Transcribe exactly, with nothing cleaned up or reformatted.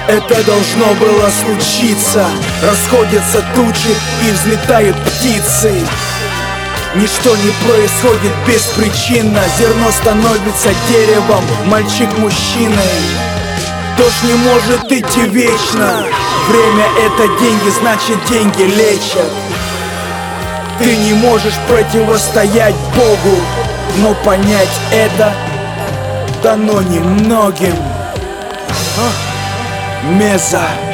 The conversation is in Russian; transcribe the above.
Это должно было случиться. Расходятся тучи и взлетают птицы. Ничто не происходит беспричинно. Зерно становится деревом, мальчик мужчиной. Дождь не может идти вечно. Время — это деньги, значит деньги лечат. Ты не можешь противостоять Богу, но понять это дано немногим. Меза.